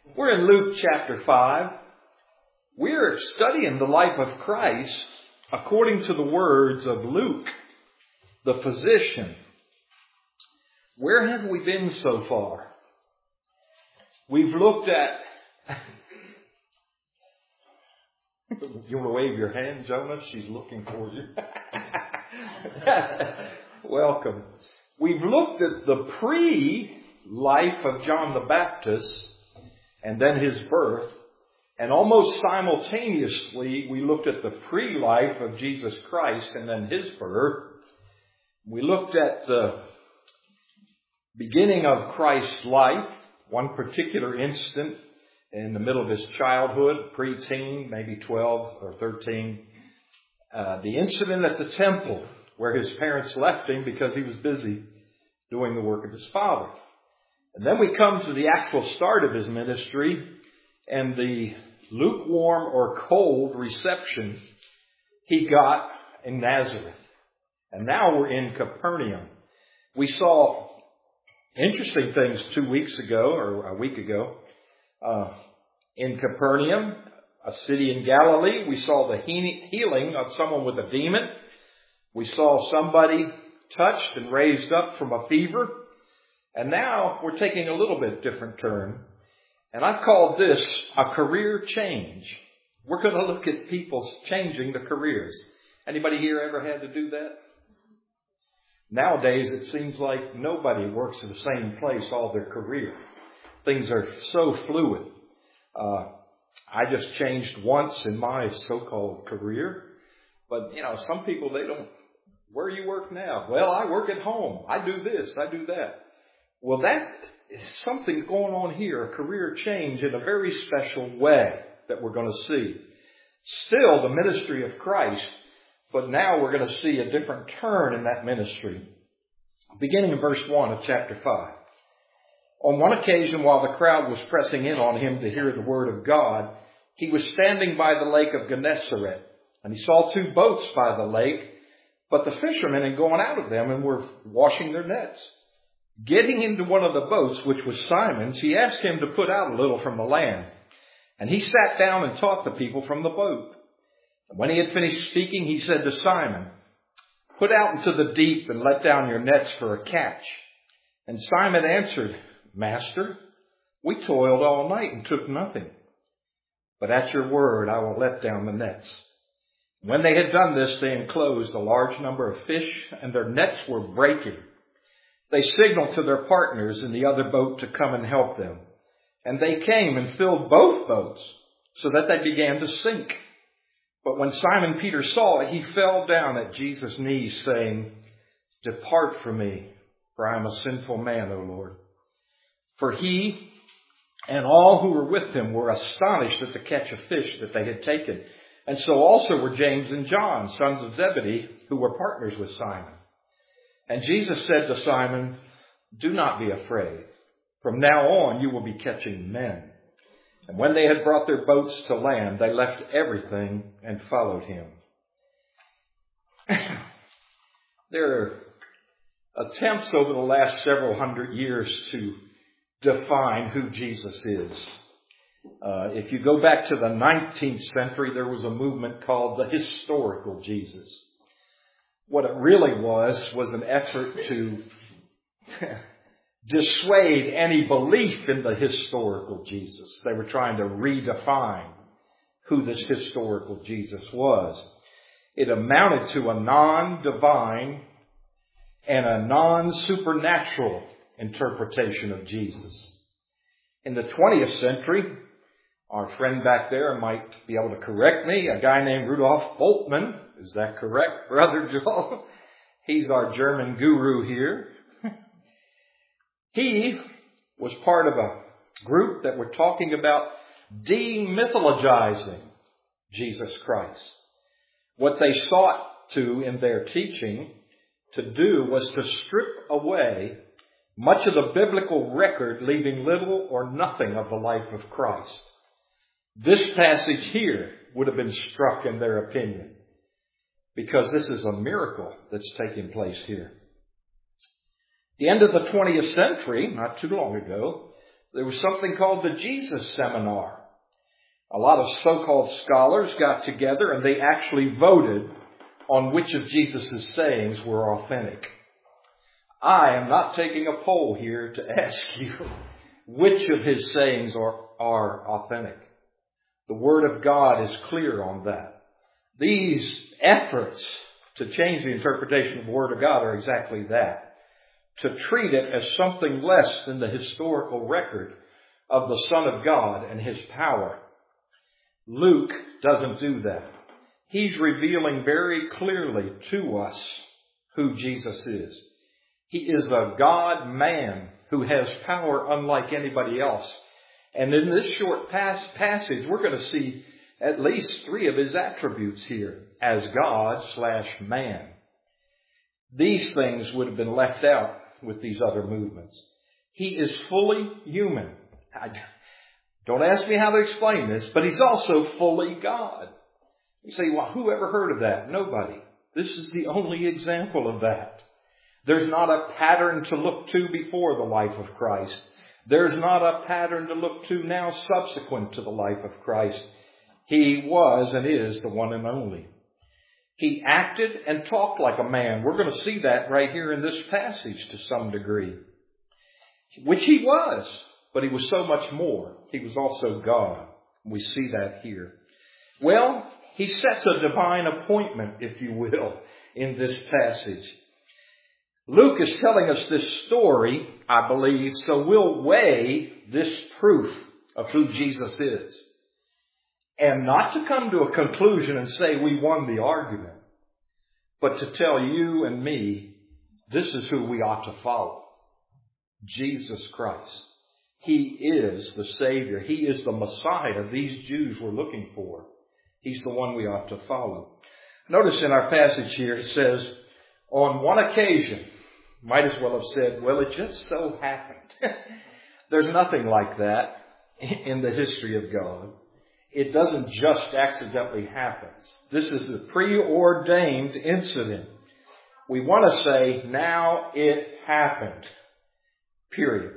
We're in Luke chapter 5. We're studying the life of Christ according to the words of Luke, the physician. Where have we been so far? We've looked at... You want to wave your hand, Jonah? She's looking for you. Welcome. We've looked at the pre-life of John the Baptist and then his birth. And almost simultaneously, we looked at the pre-life of Jesus Christ and then his birth. We looked at the beginning of Christ's life, one particular instant in the middle of his childhood, pre-teen, maybe 12 or 13. The incident at the temple where his parents left him because he was busy doing the work of his Father. And then we come to the actual start of his ministry and the lukewarm or cold reception he got in Nazareth. And now we're in Capernaum. We saw interesting things 2 weeks ago or a week ago. In Capernaum, a city in Galilee, we saw the healing of someone with a demon. We saw somebody touched and raised up from a fever. And now we're taking a little bit different turn. And I've called this a career change. We're going to look at people changing the careers. Anybody here ever had to do that? Nowadays, it seems like nobody works in the same place all their career. Things are so fluid. I just changed once in my so-called career. But, some people, they don't. Where do you work now? Well, I work at home. I do this. I do that. Well, that is something going on here, a career change in a very special way that we're going to see. Still the ministry of Christ, but now we're going to see a different turn in that ministry. Beginning in verse 1 of chapter 5. On one occasion, while the crowd was pressing in on him to hear the word of God, he was standing by the lake of Gennesaret, and he saw 2 boats by the lake, but the fishermen had gone out of them and were washing their nets. Getting into one of the boats, which was Simon's, he asked him to put out a little from the land. And he sat down and taught the people from the boat. And when he had finished speaking, he said to Simon, "Put out into the deep and let down your nets for a catch." And Simon answered, "Master, we toiled all night and took nothing. But at your word, I will let down the nets." When they had done this, they enclosed a large number of fish, and their nets were breaking. They signaled to their partners in the other boat to come and help them. And they came and filled both boats so that they began to sink. But when Simon Peter saw it, he fell down at Jesus' knees, saying, "Depart from me, for I am a sinful man, O Lord." For he and all who were with him were astonished at the catch of fish that they had taken. And so also were James and John, sons of Zebedee, who were partners with Simon. And Jesus said to Simon, "Do not be afraid. From now on you will be catching men." And when they had brought their boats to land, they left everything and followed him. There are attempts over the last several hundred years to define who Jesus is. If you go back to the 19th century, there was a movement called the historical Jesus. What it really was an effort to dissuade any belief in the historical Jesus. They were trying to redefine who this historical Jesus was. It amounted to a non-divine and a non-supernatural interpretation of Jesus. In the 20th century, our friend back there might be able to correct me, a guy named Rudolf Bultmann. Is that correct, Brother Joel? He's our German guru here. He was part of a group that were talking about demythologizing Jesus Christ. What they sought to, in their teaching, to do was to strip away much of the biblical record, leaving little or nothing of the life of Christ. This passage here would have been struck in their opinion, because this is a miracle that's taking place here. The end of the 20th century, not too long ago, There was something called the Jesus Seminar. A lot of so-called scholars got together and they actually voted on which of Jesus' sayings were authentic. I am not taking a poll here to ask you which of his sayings are authentic. The Word of God is clear on that. These efforts to change the interpretation of the Word of God are exactly that. To treat it as something less than the historical record of the Son of God and His power. Luke doesn't do that. He's revealing very clearly to us who Jesus is. He is a God-man who has power unlike anybody else. And in this short passage, we're going to see at least 3 of His attributes here as God/man. These things would have been left out with these other movements. He is fully human. Don't ask me how to explain this, but He's also fully God. You say, well, who ever heard of that? Nobody. This is the only example of that. There's not a pattern to look to before the life of Christ. There's not a pattern to look to now subsequent to the life of Christ. He was and is the one and only. He acted and talked like a man. We're going to see that right here in this passage to some degree. Which He was, but He was so much more. He was also God. We see that here. Well, He sets a divine appointment, if you will, in this passage. Luke is telling us this story, I believe, so we'll weigh this proof of who Jesus is. And not to come to a conclusion and say we won the argument, but to tell you and me, this is who we ought to follow. Jesus Christ. He is the Savior. He is the Messiah these Jews were looking for. He's the one we ought to follow. Notice in our passage here it says, on one occasion, might as well have said, well, it just so happened. There's nothing like that in the history of God. It doesn't just accidentally happen. This is a preordained incident. We want to say, now it happened. Period.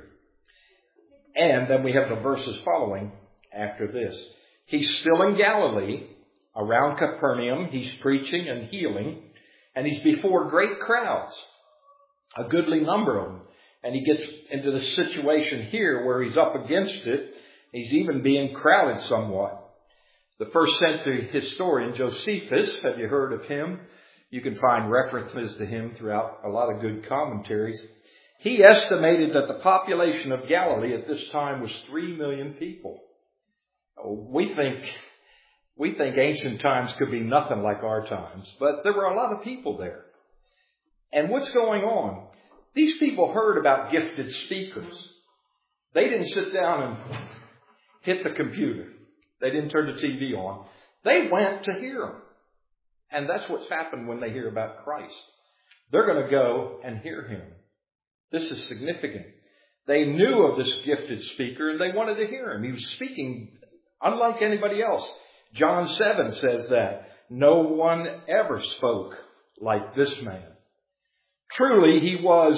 And then we have the verses following after this. He's still in Galilee, around Capernaum. He's preaching and healing. And he's before great crowds. A goodly number of them. And he gets into the situation here where he's up against it. He's even being crowded somewhat. The first century historian Josephus, have you heard of him? You can find references to him throughout a lot of good commentaries. He estimated that the population of Galilee at this time was 3 million people. We think ancient times could be nothing like our times, but there were a lot of people there. And what's going on? These people heard about gifted speakers. They didn't sit down and hit the computer. They didn't turn the TV on. They went to hear Him. And that's what's happened when they hear about Christ. They're going to go and hear Him. This is significant. They knew of this gifted speaker and they wanted to hear Him. He was speaking unlike anybody else. John 7 says that. No one ever spoke like this man. Truly, he was,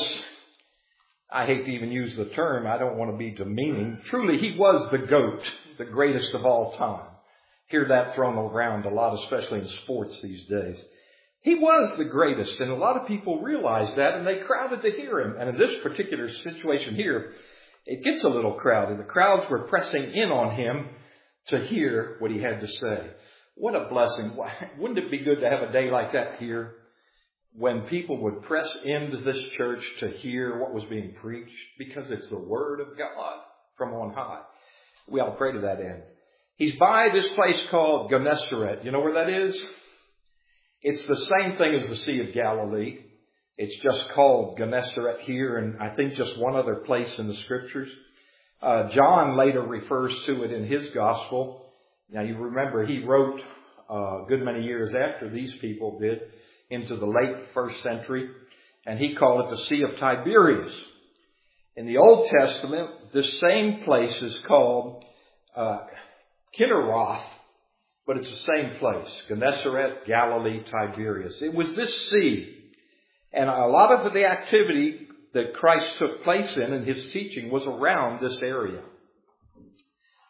I hate to even use the term, I don't want to be demeaning. Truly, he was the GOAT, the greatest of all time. Hear that thrown around a lot, especially in sports these days. He was the greatest, and a lot of people realized that, and they crowded to hear Him. And in this particular situation here, it gets a little crowded. The crowds were pressing in on Him to hear what He had to say. What a blessing. Wouldn't it be good to have a day like that here? When people would press into this church to hear what was being preached, because it's the Word of God from on high. We all pray to that end. He's by this place called Gennesaret. You know where that is? It's the same thing as the Sea of Galilee. It's just called Gennesaret here, and I think just one other place in the Scriptures. John later refers to it in his Gospel. Now you remember he wrote a good many years after these people did, into the late first century, and he called it the Sea of Tiberias. In the Old Testament, this same place is called Kinneroth, but it's the same place. Gennesaret, Galilee, Tiberias. It was this sea, and a lot of the activity that Christ took place in His teaching was around this area.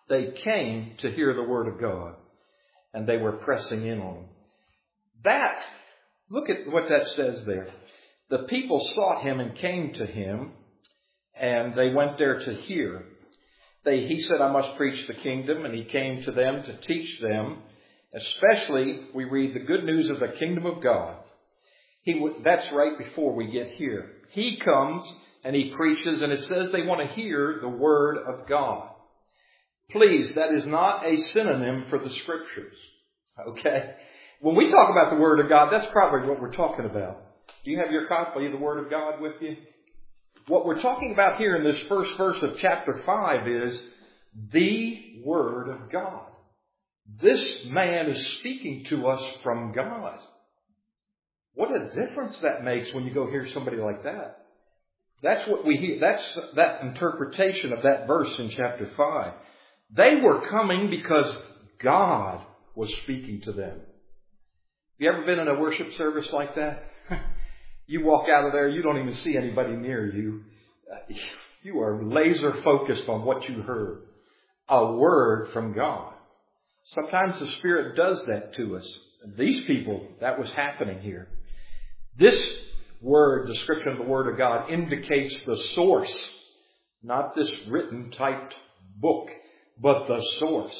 They came to hear the Word of God, and they were pressing in on Him. Look at what that says there. The people sought Him and came to Him, and they went there to hear. He said, I must preach the kingdom, and He came to them to teach them. Especially, we read the good news of the kingdom of God. That's right before we get here. He comes and He preaches, and it says they want to hear the Word of God. Please, that is not a synonym for the Scriptures. Okay? When we talk about the Word of God, that's probably what we're talking about. Do you have your copy of the Word of God with you? What we're talking about here in this first verse of chapter 5 is the Word of God. This man is speaking to us from God. What a difference that makes when you go hear somebody like that. That's what we hear. That's that interpretation of that verse in chapter 5. They were coming because God was speaking to them. Have you ever been in a worship service like that? You walk out of there, you don't even see anybody near you. You are laser focused on what you heard. A word from God. Sometimes the Spirit does that to us. These people, that was happening here. This word, description of the Word of God, indicates the source. Not this written, typed book, but the source.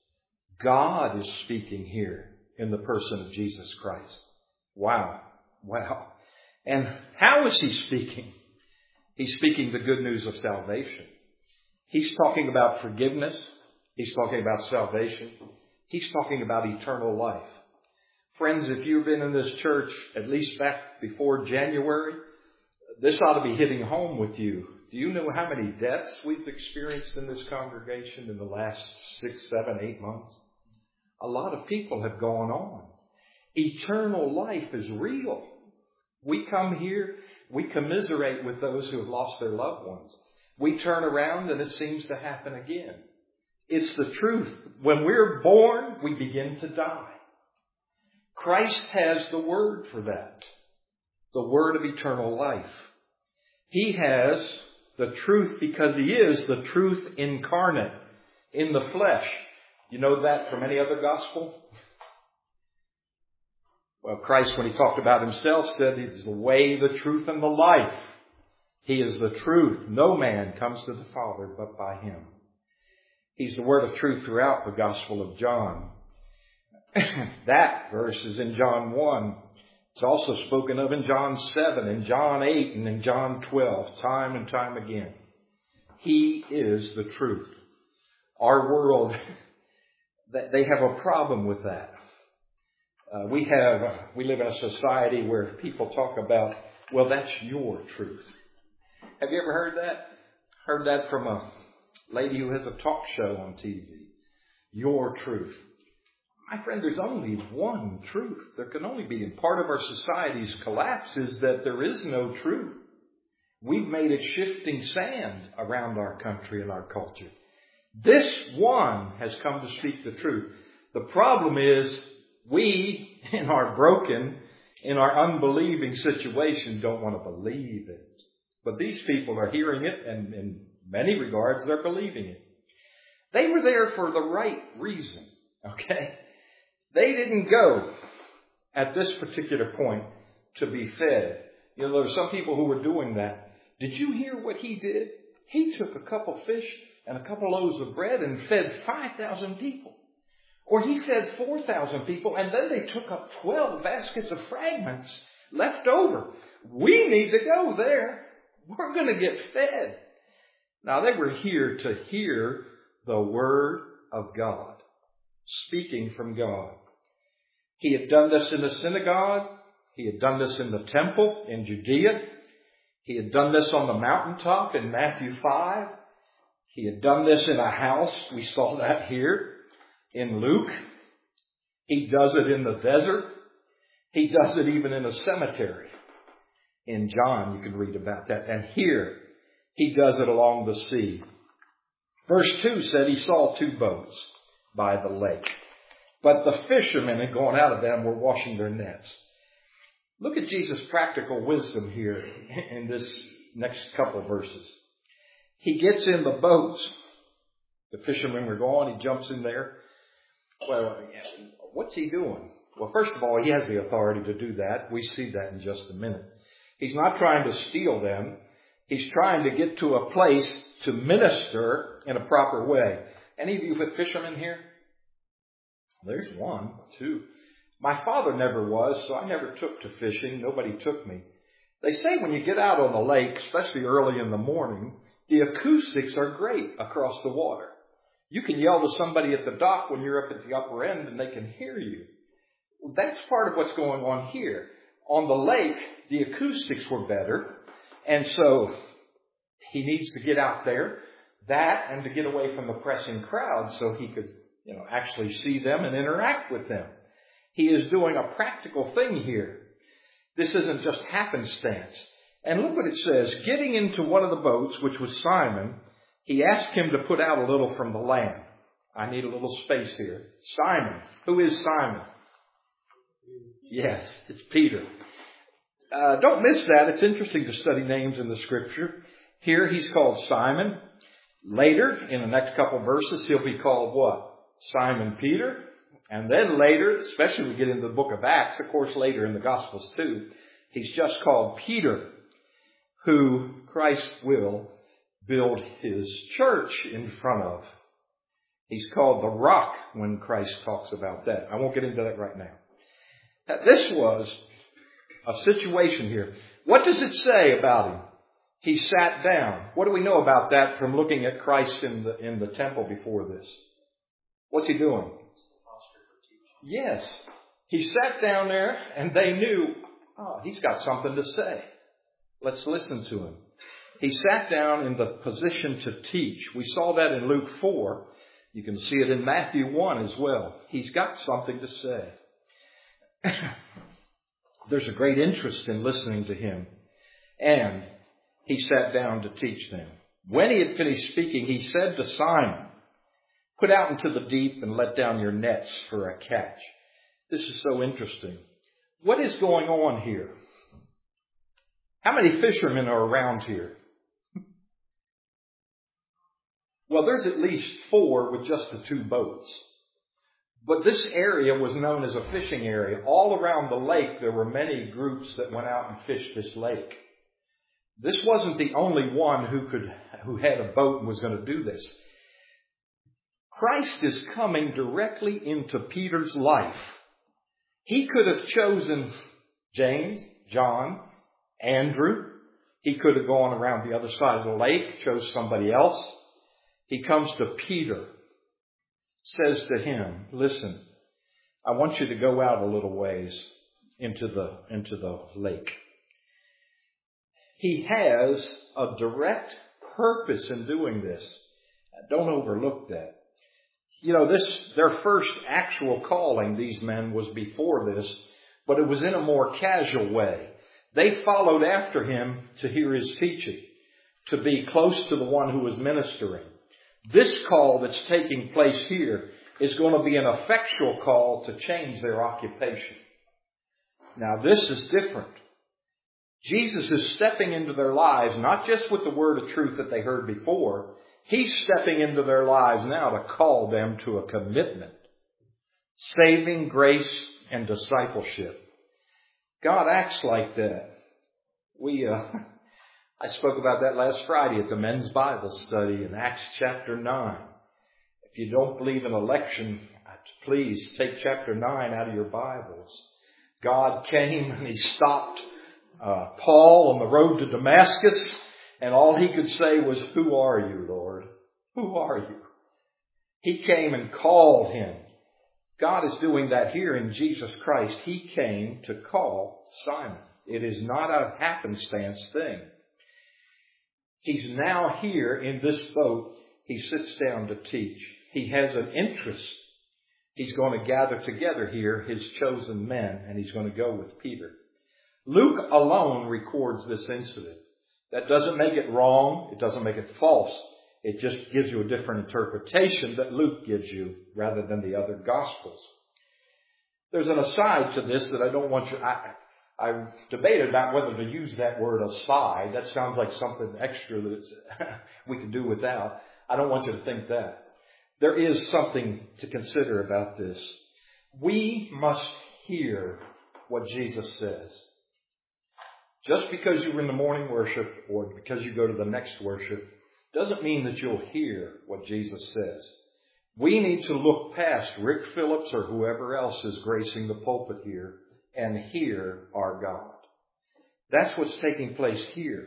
God is speaking here in the person of Jesus Christ. Wow. Wow. And how is He speaking? He's speaking the good news of salvation. He's talking about forgiveness. He's talking about salvation. He's talking about eternal life. Friends, if you've been in this church at least back before January, this ought to be hitting home with you. Do you know how many deaths we've experienced in this congregation in the last 6, 7, 8 months? A lot of people have gone on. Eternal life is real. We come here, we commiserate with those who have lost their loved ones. We turn around and it seems to happen again. It's the truth. When we're born, we begin to die. Christ has the word for that. The word of eternal life. He has the truth because He is the truth incarnate in the flesh. You know that from any other gospel? Well, Christ, when He talked about Himself, said He's the way, the truth, and the life. He is the truth. No man comes to the Father but by Him. He's the word of truth throughout the Gospel of John. That verse is in John 1. It's also spoken of in John 7, in John 8, and in John 12, time and time again. He is the truth. Our world, they have a problem with that. We live in a society where people talk about, well, that's your truth. Have you ever heard that? Heard that from a lady who has a talk show on TV. Your truth. My friend, there's only one truth. There can only be. And part of our society's collapse is that there is no truth. We've made it shifting sand around our country and our culture. This one has come to speak the truth. The problem is we, in our broken, in our unbelieving situation, don't want to believe it. But these people are hearing it, and in many regards, they're believing it. They were there for the right reason, okay? They didn't go at this particular point to be fed. You know, there were some people who were doing that. Did you hear what He did? He took a couple fish and a couple loaves of bread and fed 5,000 people. Or He fed 4,000 people, and then they took up 12 baskets of fragments left over. We need to go there. We're going to get fed. Now, they were here to hear the Word of God, speaking from God. He had done this in the synagogue. He had done this in the temple in Judea. He had done this on the mountaintop in Matthew 5. He had done this in a house. We saw that here in Luke. He does it in the desert. He does it even in a cemetery. In John, you can read about that. And here, He does it along the sea. Verse 2 said He saw 2 boats by the lake. But the fishermen had gone out of them, were washing their nets. Look at Jesus' practical wisdom here in this next couple verses. He gets in the boats The fishermen were gone. He jumps in there. Well, what's he doing? Well, first of all, he has the authority to do that. We see that in just a minute. He's not trying to steal them. He's trying to get to a place to minister in a proper way. Any of you fishermen here? There's one, two. My father never was, so I never took to fishing. Nobody took me. They say when you get out on the lake, especially early in the morning, the acoustics are great across the water. You can yell to somebody at the dock when you're up at the upper end and they can hear you. That's part of what's going on here. On the lake, the acoustics were better, and so he needs to get out there, that and to get away from the pressing crowd so he could, actually see them and interact with them. He is doing a practical thing here. This isn't just happenstance. And look what it says. Getting into one of the boats, which was Simon, he asked him to put out a little from the land. I need a little space here. Simon. Who is Simon? Yes, it's Peter. Don't miss that. It's interesting to study names in the Scripture. Here he's called Simon. Later, in the next couple verses, he'll be called what? Simon Peter. And then later, especially when we get into the book of Acts, of course later in the Gospels too, he's just called Peter, who Christ will build his church in front of. He's called the rock when Christ talks about that. I won't get into that right now. This was a situation here. What does it say about him? He sat down. What do we know about that from looking at Christ in the temple before this? What's he doing? Yes. He sat down there and they knew, he's got something to say. Let's listen to him. He sat down in the position to teach. We saw that in Luke 4. You can see it in Matthew 1 as well. He's got something to say. There's a great interest in listening to him. And he sat down to teach them. When he had finished speaking, he said to Simon, "Put out into the deep and let down your nets for a catch." This is so interesting. What is going on here? How many fishermen are around here? Well, there's at least 4 with just the 2 boats. But this area was known as a fishing area. All around the lake, there were many groups that went out and fished this lake. This wasn't the only one who had a boat and was going to do this. Christ is coming directly into Peter's life. He could have chosen James, John, Andrew. He could have gone around the other side of the lake, chose somebody else. He comes to Peter, says to him, "Listen, I want you to go out a little ways into the lake." He has a direct purpose in doing this. Don't overlook that. Their first actual calling, these men, was before this, but it was in a more casual way. They followed after him to hear his teaching, to be close to the one who was ministering. This call that's taking place here is going to be an effectual call to change their occupation. Now, this is different. Jesus is stepping into their lives, not just with the word of truth that they heard before. He's stepping into their lives now to call them to a commitment. Saving grace and discipleship. God acts like that. I spoke about that last Friday at the men's Bible study in Acts chapter 9. If you don't believe in election, please take chapter 9 out of your Bibles. God came and he stopped Paul on the road to Damascus, and all he could say was, "Who are you, Lord? Who are you?" He came and called him. God is doing that here in Jesus Christ. He came to call Simon. It is not a happenstance thing. He's now here in this boat. He sits down to teach. He has an interest. He's going to gather together here his chosen men, and he's going to go with Peter. Luke alone records this incident. That doesn't make it wrong. It doesn't make it false. It just gives you a different interpretation that Luke gives you rather than the other Gospels. There's an aside to this that I don't want you... I debated about whether to use that word aside. That sounds like something extra that we could do without. I don't want you to think that. there is something to consider about this. We must hear what Jesus says. Just because you're in the morning worship or because you go to the next worship doesn't mean that you'll hear what Jesus says. We need to look past Rick Phillips or whoever else is gracing the pulpit here and hear our God. That's what's taking place here.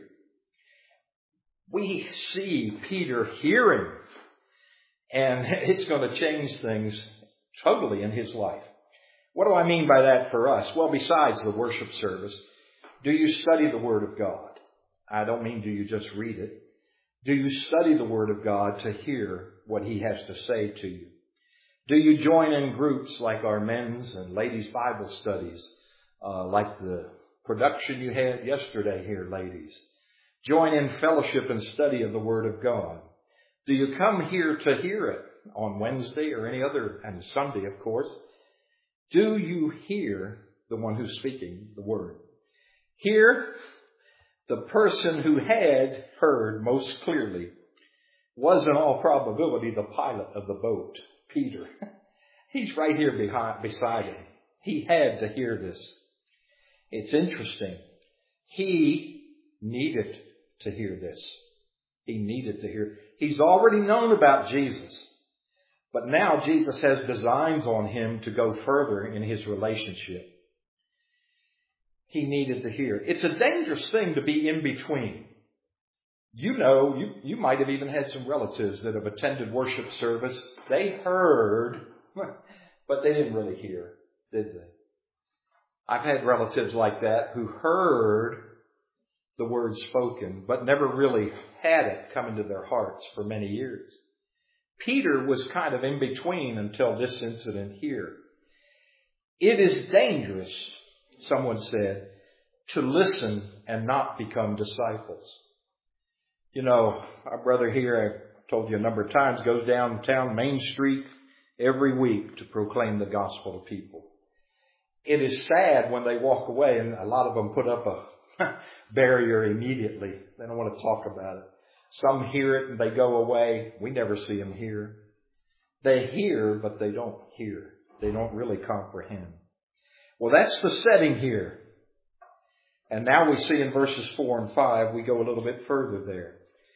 We see Peter hearing, and it's going to change things totally in his life. What do I mean by that for us? Well, besides the worship service, do you study the Word of God? I don't mean do you just read it. Do you study the Word of God to hear what He has to say to you? Do you join in groups like our men's and ladies' Bible studies, like the production you had yesterday here, ladies? Join in fellowship and study of the Word of God. Do you come here to hear it on Wednesday or any other, and Sunday, of course? Do you hear the one who's speaking the Word? Here, the person who had heard most clearly was in all probability the pilot of the boat, Peter. He's right here beside him. He had to hear this. It's interesting. He needed to hear this. He needed to hear. He's already known about Jesus. But now Jesus has designs on him to go further in his relationship. He needed to hear. It's a dangerous thing to be in between. You know, you might have even had some relatives that have attended worship service. They heard, but they didn't really hear, did they? I've had relatives like that who heard the word spoken, but never really had it come into their hearts for many years. Peter was kind of in between until this incident here. It is dangerous, someone said, to listen and not become disciples. You know, our brother here, I told you a number of times, goes downtown Main Street every week to proclaim the gospel to people. It is sad when they walk away, and a lot of them put up a barrier immediately. They don't want to talk about it. Some hear it and they go away. We never see them hear. They hear, but they don't hear. They don't really comprehend. Well, that's the setting here. And now we see in verses 4 and 5, we go a little bit further there.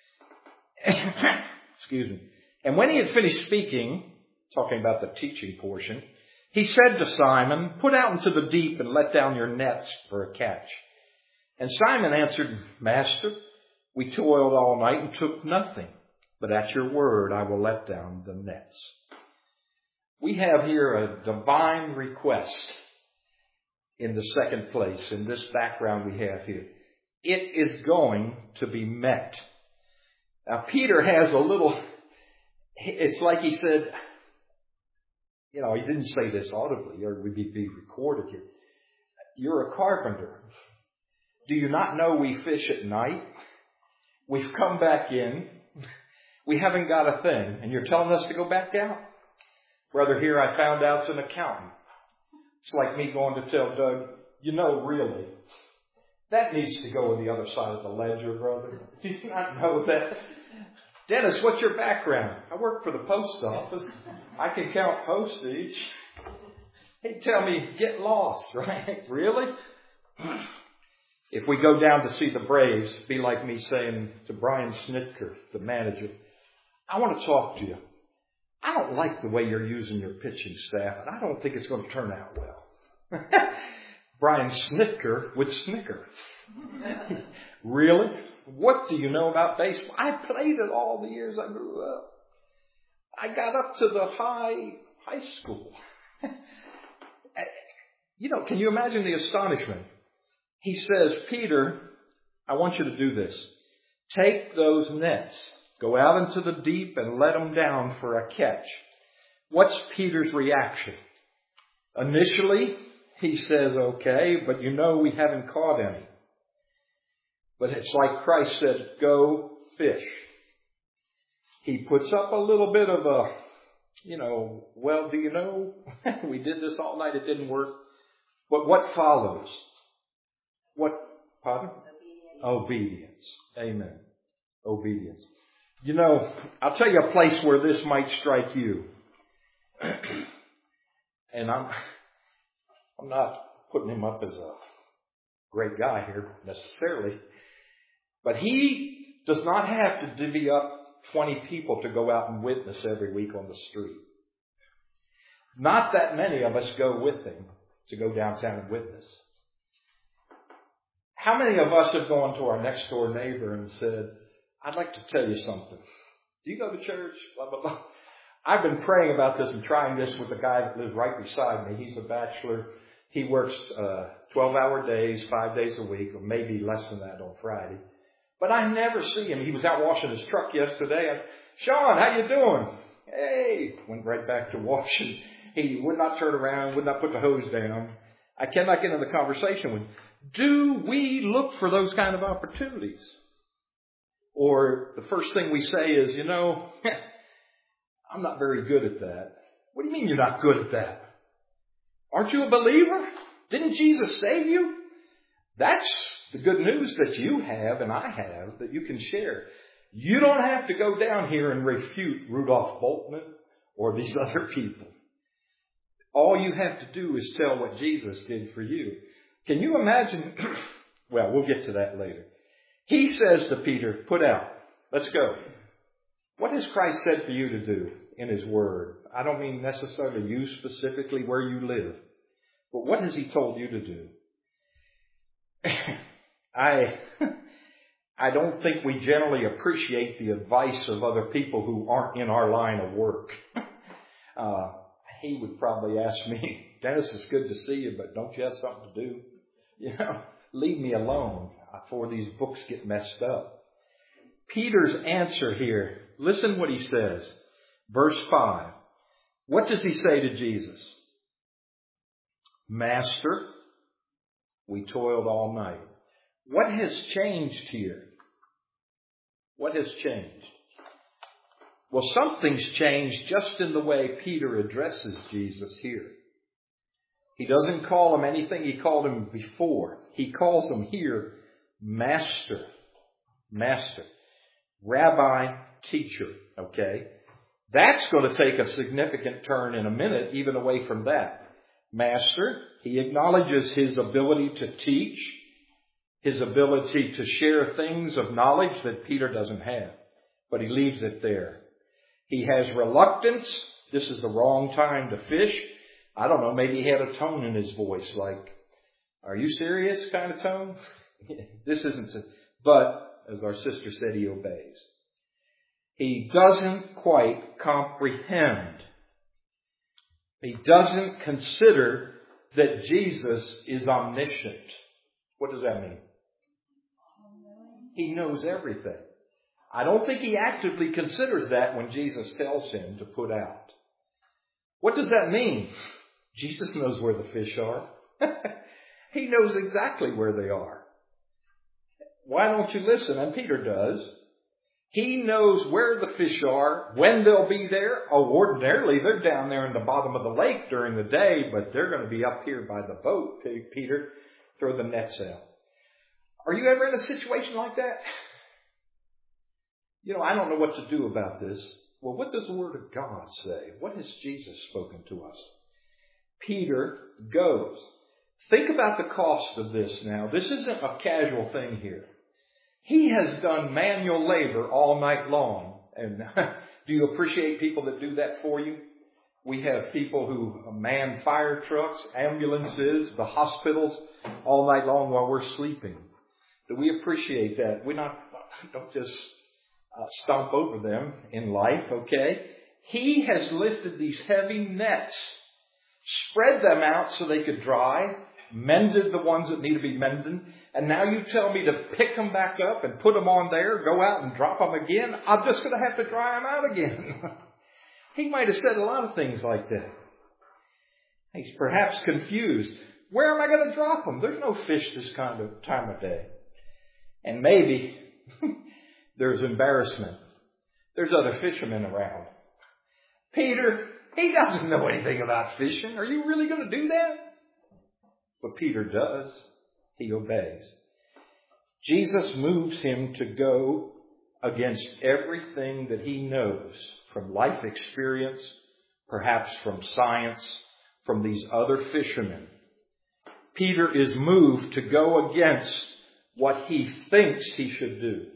Excuse me. And when he had finished speaking, talking about the teaching portion, he said to Simon, "Put out into the deep and let down your nets for a catch." And Simon answered, "Master, we toiled all night and took nothing, but at your word I will let down the nets." We have here a divine request in the second place, in this background we have here. It is going to be met. Now, Peter has a little, it's like he said, you know, he didn't say this audibly or would be recorded here. You're a carpenter. Do you not know we fish at night? We've come back in. We haven't got a thing. And you're telling us to go back out? Brother, here I found out it's an accountant. It's like me going to tell Doug, you know, really, that needs to go on the other side of the ledger, brother. Do you not know that? Dennis, what's your background? I work for the post office. I can count postage. He'd tell me, get lost, right? Really? If we go down to see the Braves, it'd be like me saying to Brian Snitker, the manager, I want to talk to you. I don't like the way you're using your pitching staff, and I don't think it's going to turn out well. Brian Snitker would snicker. Really? What do you know about baseball? I played it all the years I grew up. I got up to the high school. You know, can you imagine the astonishment? He says, Peter, I want you to do this. Take those nets, go out into the deep and let them down for a catch. What's Peter's reaction? Initially, he says, okay, but you know we haven't caught any. But it's like Christ said, go fish. He puts up a little bit of a, well, do you know, we did this all night, it didn't work. But what follows? Pardon? Obedience. Amen. Obedience. You know, I'll tell you a place where this might strike you. And I'm not putting him up as a great guy here necessarily. But he does not have to divvy up 20 people to go out and witness every week on the street. Not that many of us go with him to go downtown and witness. How many of us have gone to our next door neighbor and said, I'd like to tell you something. Do you go to church? Blah, blah, blah. I've been praying about this and trying this with the guy that lives right beside me. He's a bachelor. He works 12-hour days, 5 days a week, or maybe less than that on Friday. But I never see him. He was out washing his truck yesterday. Sean, how you doing? Hey, went right back to washing. He would not turn around, would not put the hose down. I cannot get into the conversation with him. Do we look for those kind of opportunities? Or the first thing we say is, you know, I'm not very good at that. What do you mean you're not good at that? Aren't you a believer? Didn't Jesus save you? That's the good news that you have and I have that you can share. You don't have to go down here and refute Rudolph Boltman or these other people. All you have to do is tell what Jesus did for you. Can you imagine? Well, we'll get to that later. He says to Peter, put out. Let's go. What has Christ said for you to do in His Word? I don't mean necessarily you specifically where you live. But what has He told you to do? I don't think we generally appreciate the advice of other people who aren't in our line of work. He would probably ask me, Dennis, it's good to see you, but don't you have something to do? You know, leave me alone before these books get messed up. Peter's answer here, listen what he says. Verse 5. What does he say to Jesus? Master, we toiled all night. What has changed here? What has changed? Well, something's changed just in the way Peter addresses Jesus here. He doesn't call him anything he called him before. He calls him here Master. Master. Rabbi, teacher. Okay? That's going to take a significant turn in a minute, even away from that. Master, he acknowledges his ability to teach, his ability to share things of knowledge that Peter doesn't have. But he leaves it there. He has reluctance. This is the wrong time to fish. I don't know, maybe he had a tone in his voice like, are you serious kind of tone? This isn't, but as our sister said, he obeys. He doesn't quite comprehend. He doesn't consider that Jesus is omniscient. What does that mean? He knows everything. I don't think he actively considers that when Jesus tells him to put out. What does that mean? Jesus knows where the fish are. He knows exactly where they are. Why don't you listen? And Peter does. He knows where the fish are, when they'll be there. Oh, ordinarily, they're down there in the bottom of the lake during the day, but they're going to be up here by the boat. Peter, throw the nets out. Are you ever in a situation like that? You know, I don't know what to do about this. Well, what does the Word of God say? What has Jesus spoken to us? Peter goes. Think about the cost of this now. This isn't a casual thing here. He has done manual labor all night long. And do you appreciate people that do that for you? We have people who man fire trucks, ambulances, the hospitals all night long while we're sleeping. Do we appreciate that? Don't just stomp over them in life, okay? He has lifted these heavy nets, spread them out so they could dry, mended the ones that need to be mended, and now you tell me to pick them back up and put them on there, go out and drop them again? I'm just going to have to dry them out again. He might have said a lot of things like that. He's perhaps confused. Where am I going to drop them? There's no fish this kind of time of day. And maybe there's embarrassment. There's other fishermen around. Peter, he doesn't know anything about fishing. Are you really going to do that? But Peter does. He obeys. Jesus moves him to go against everything that he knows from life experience, perhaps from science, from these other fishermen. Peter is moved to go against what he thinks he should do.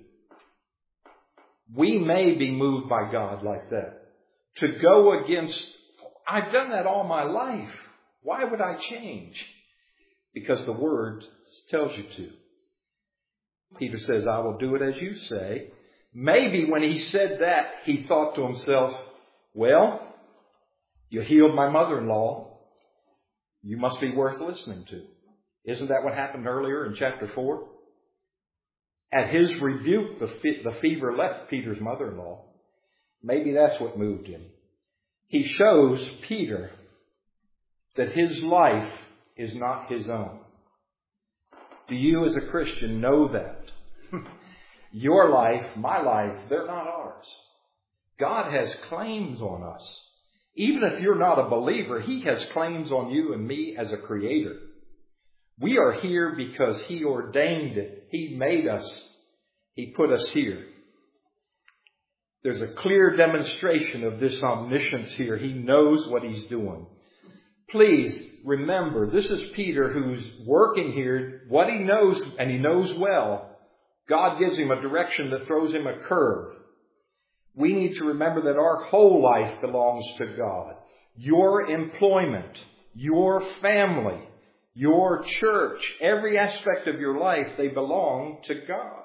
We may be moved by God like that. To go against, I've done that all my life. Why would I change? Because the Word tells you to. Peter says, I will do it as you say. Maybe when he said that, he thought to himself, well, you healed my mother-in-law. You must be worth listening to. Isn't that what happened earlier in chapter 4? At his rebuke, the fever left Peter's mother-in-law. Maybe that's what moved him. He shows Peter that his life is not his own. Do you as a Christian know that? Your life, my life, they're not ours. God has claims on us. Even if you're not a believer, He has claims on you and me as a creator. We are here because He ordained it. He made us. He put us here. There's a clear demonstration of this omniscience here. He knows what He's doing. Please remember, this is Peter who's working here. What he knows, and he knows well, God gives him a direction that throws him a curve. We need to remember that our whole life belongs to God. Your employment, your family, your church, every aspect of your life, they belong to God.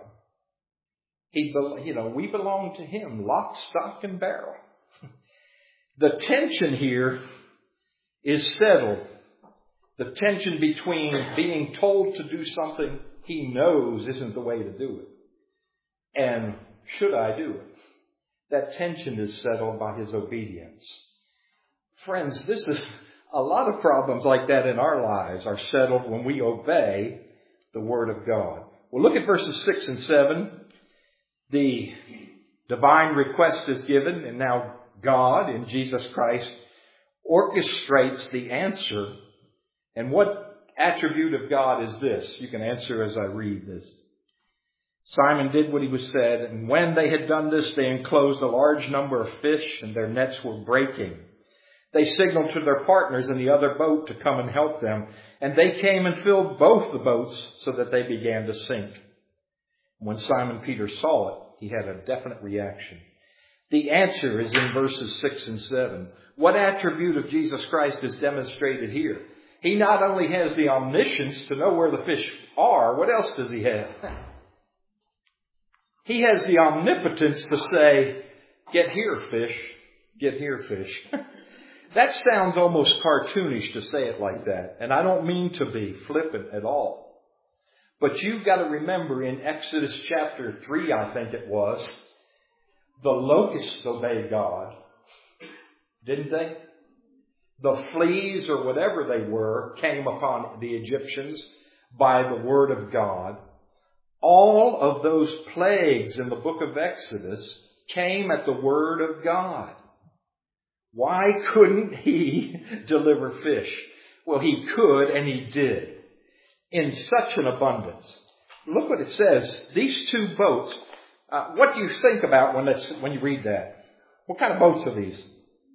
We belong to Him, lock, stock, and barrel. The tension here is settled. The tension between being told to do something he knows isn't the way to do it, and should I do it? That tension is settled by his obedience. Friends, this is a lot of problems like that in our lives are settled when we obey the Word of God. Well, look at verses 6 and 7. The divine request is given, and now God in Jesus Christ orchestrates the answer. And what attribute of God is this? You can answer as I read this. Simon did what he was said, and when they had done this, they enclosed a large number of fish, and their nets were breaking. They signaled to their partners in the other boat to come and help them, and they came and filled both the boats so that they began to sink. When Simon Peter saw it, he had a definite reaction. The answer is in verses 6 and 7. What attribute of Jesus Christ is demonstrated here? He not only has the omniscience to know where the fish are, what else does he have? He has the omnipotence to say, get here, fish. Get here, fish. That sounds almost cartoonish to say it like that. And I don't mean to be flippant at all. But you've got to remember in Exodus chapter 3, I think it was, the locusts obeyed God. Didn't they? The fleas or whatever they were came upon the Egyptians by the word of God. All of those plagues in the book of Exodus came at the word of God. Why couldn't He deliver fish? Well, He could, and He did in such an abundance. Look what it says. These two boats. What do you think about when you read that? What kind of boats are these?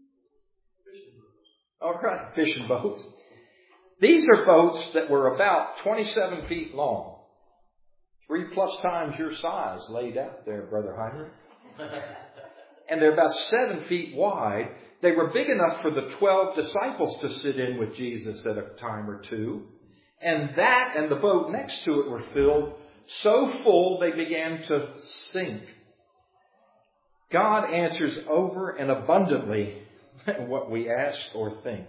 All right, fishing boats. These are boats that were about 27 feet long. 3+ times your size laid out there, Brother Heinrich. And they're about 7 feet wide. They were big enough for the 12 disciples to sit in with Jesus at a time or two. And that and the boat next to it were filled so full they began to sink. God answers over and abundantly what we ask or think.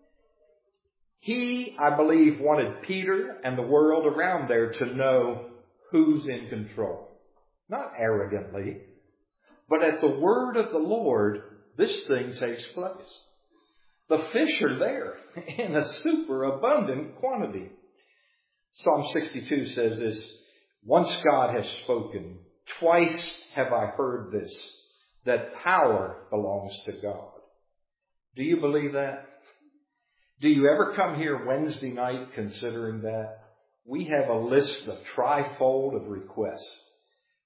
He, I believe, wanted Peter and the world around there to know who's in control. Not arrogantly, but at the word of the Lord, this thing takes place. The fish are there in a super abundant quantity. Psalm 62 says this, once God has spoken, twice have I heard this, that power belongs to God. Do you believe that? Do you ever come here Wednesday night considering that? We have a list of trifold of requests.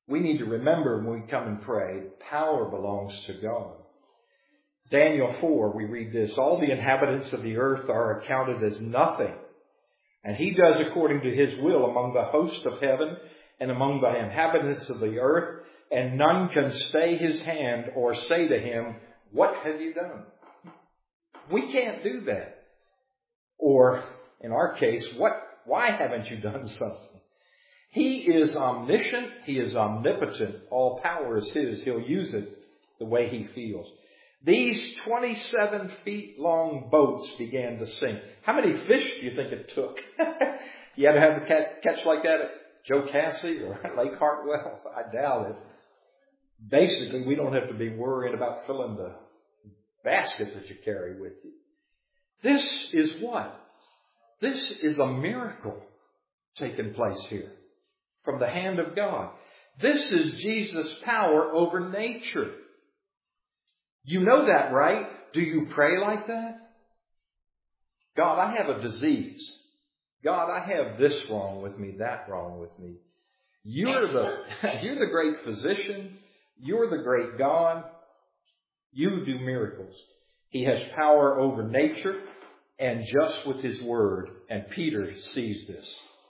We need to remember when we come and pray, power belongs to God. Daniel 4, we read this, all the inhabitants of the earth are accounted as nothing, and he does according to his will among the host of heaven and among the inhabitants of the earth, and none can stay his hand or say to him, what have you done? We can't do that. Or, in our case, why haven't you done something? He is omniscient. He is omnipotent. All power is his. He'll use it the way he feels. These 27 feet long boats began to sink. How many fish do you think it took? You had to have a catch like that at Joe Cassie or Lake Hartwell? I doubt it. Basically, we don't have to be worried about filling the basket that you carry with you. This is what? This is a miracle taking place here from the hand of God. This is Jesus' power over nature. You know that, right? Do you pray like that? God, I have a disease. God, I have this wrong with me, that wrong with me. You're the great physician. You're the great God. You do miracles. He has power over nature and just with his word. And Peter sees this.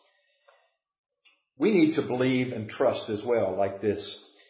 We need to believe and trust as well, like this.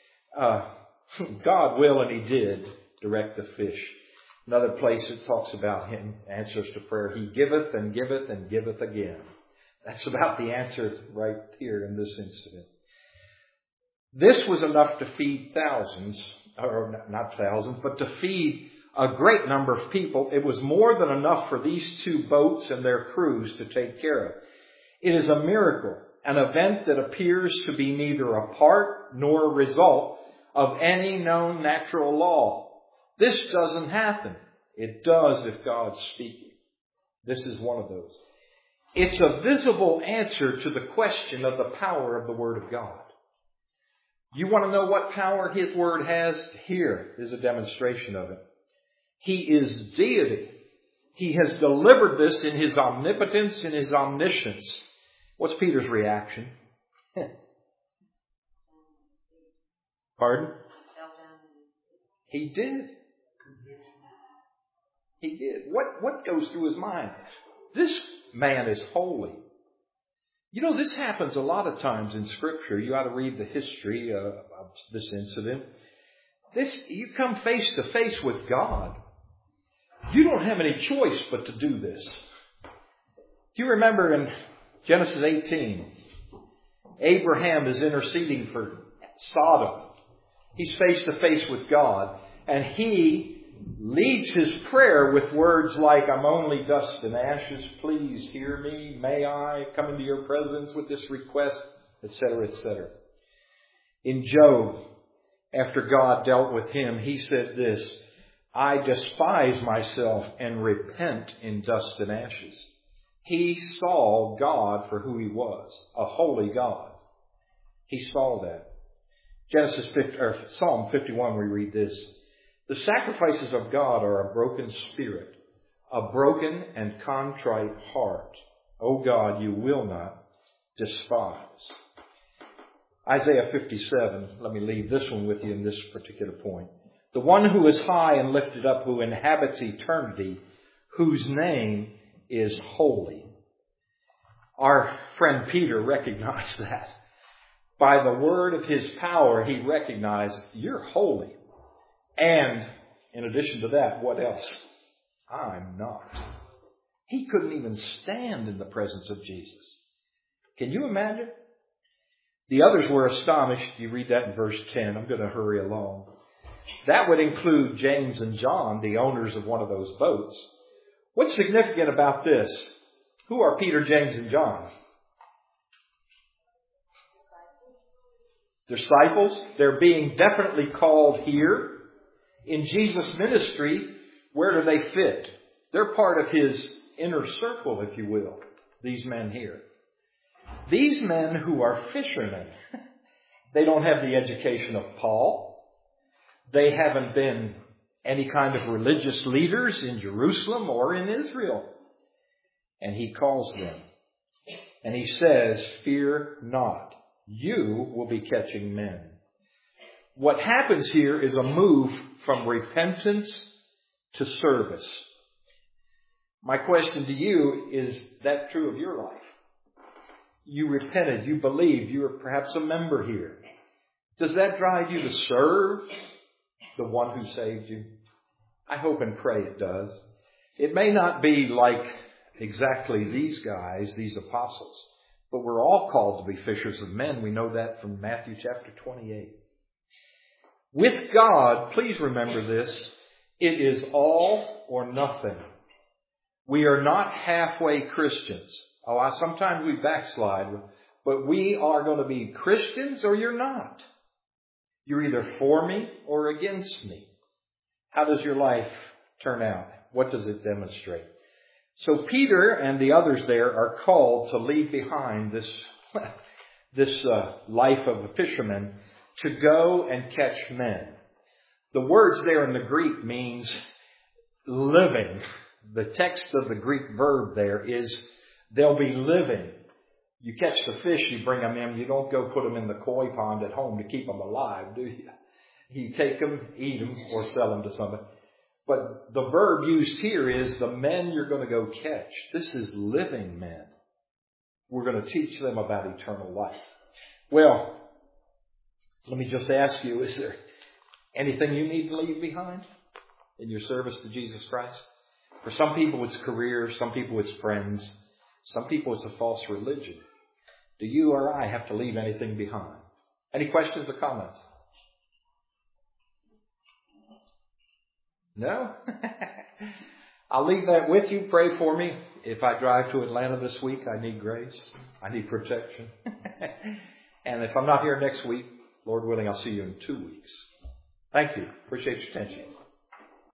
God will, and he did, direct the fish. Another place it talks about him, answers to prayer. He giveth and giveth and giveth again. That's about the answer right here in this incident. This was enough to feed thousands, or not thousands, but to feed a great number of people. It was more than enough for these two boats and their crews to take care of. It is a miracle, an event that appears to be neither a part nor a result of any known natural law. This doesn't happen. It does if God's speaking. This is one of those. It's a visible answer to the question of the power of the Word of God. You want to know what power his Word has? Here is a demonstration of it. He is deity. He has delivered this in his omnipotence and his omniscience. What's Peter's reaction? Pardon? He did. He did. What goes through his mind? This man is holy. You know, this happens a lot of times in Scripture. You ought to read the history of this incident. You come face to face with God. You don't have any choice but to do this. Do you remember in Genesis 18, Abraham is interceding for Sodom. He's face to face with God, and he leads his prayer with words like, I'm only dust and ashes, please hear me, may I come into your presence with this request, etc., etc. In Job, after God dealt with him, he said this, I despise myself and repent in dust and ashes. He saw God for who he was, a holy God. He saw that. Psalm 51, we read this. The sacrifices of God are a broken spirit, a broken and contrite heart. O God, you will not despise. Isaiah 57, let me leave this one with you in this particular point. The one who is high and lifted up, who inhabits eternity, whose name is holy. Our friend Peter recognized that. By the word of his power, he recognized, you're holy. And in addition to that, what else? I'm not. He couldn't even stand in the presence of Jesus. Can you imagine? The others were astonished. You read that in verse 10. I'm going to hurry along. That would include James and John, the owners of one of those boats. What's significant about this? Who are Peter, James, and John? Disciples. They're being definitely called here. In Jesus' ministry, where do they fit? They're part of his inner circle, if you will, these men here. These men who are fishermen, they don't have the education of Paul. They haven't been any kind of religious leaders in Jerusalem or in Israel. And he calls them. And he says, fear not. You will be catching men. What happens here is a move from repentance to service. My question to you, is that true of your life? You repented, you believed, you were perhaps a member here. Does that drive you to serve the one who saved you? I hope and pray it does. It may not be like exactly these guys, these apostles, but we're all called to be fishers of men. We know that from Matthew chapter 28. With God, please remember this, it is all or nothing. We are not halfway Christians. Sometimes we backslide, but we are going to be Christians or you're not. You're either for me or against me. How does your life turn out? What does it demonstrate? So Peter and the others there are called to leave behind this life of a fisherman to go and catch men. The words there in the Greek means living. The text of the Greek verb there is they'll be living. You catch the fish, you bring them in. You don't go put them in the koi pond at home to keep them alive, do you? You take them, eat them, or sell them to somebody. But the verb used here is the men you're going to go catch. This is living men. We're going to teach them about eternal life. Well, let me just ask you, is there anything you need to leave behind in your service to Jesus Christ? For some people it's career, some people it's friends, some people it's a false religion. Do you or I have to leave anything behind? Any questions or comments? No? I'll leave that with you. Pray for me. If I drive to Atlanta this week, I need grace. I need protection. And if I'm not here next week, Lord willing, I'll see you in 2 weeks. Thank you. Appreciate your attention.